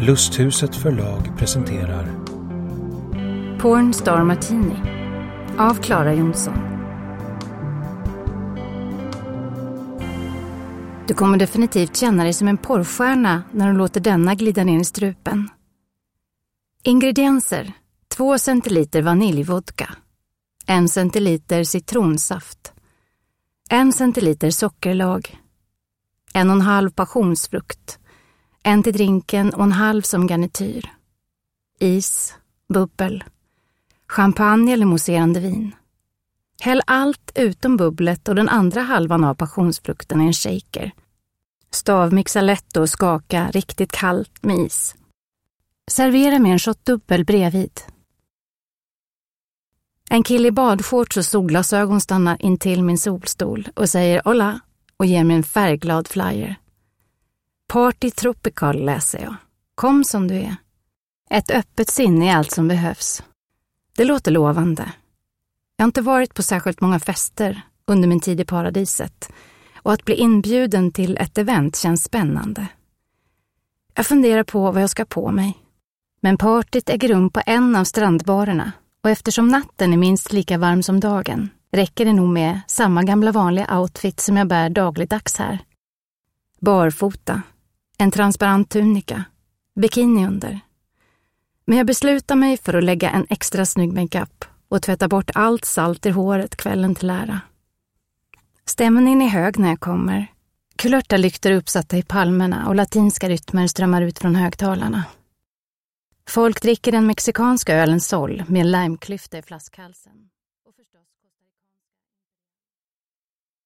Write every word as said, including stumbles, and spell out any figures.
Lusthuset förlag presenterar Porn Star Martini av Clara Jonsson. Du kommer definitivt känna dig som en porrstjärna när du låter denna glida ner i strupen. Ingredienser: två centiliter vaniljvodka, en centiliter citronsaft, en centiliter sockerlag, en och en halv passionsfrukt, en till drinken och en halv som garnityr, is, bubbel, champagne eller mousserande vin. Häll allt utom bubblet och den andra halvan av passionsfrukten i en shaker. Stavmixa lätt och skaka riktigt kallt med is. Servera med en shot dubbel bredvid. En kille i badshorts och solglasögon stannar in till min solstol och säger hola och ger mig en färgglad flyer. Party Tropical läser jag. Kom som du är. Ett öppet sinne är allt som behövs. Det låter lovande. Jag har inte varit på särskilt många fester under min tid i paradiset och att bli inbjuden till ett event känns spännande. Jag funderar på vad jag ska på mig. Men partyt äger rum på en av strandbarerna och eftersom natten är minst lika varm som dagen räcker det nog med samma gamla vanliga outfit som jag bär dagligdags här. Barfota, en transparent tunika, bikini under. Men jag beslutar mig för att lägga en extra snygg makeup och tvätta bort allt salt i håret kvällen till ära. Stämningen är hög när jag kommer. Kulörta lyktor uppsatta i palmerna och latinska rytmer strömmar ut från högtalarna. Folk dricker den mexikanska ölen Sol med limeklyfta i flaskhalsen.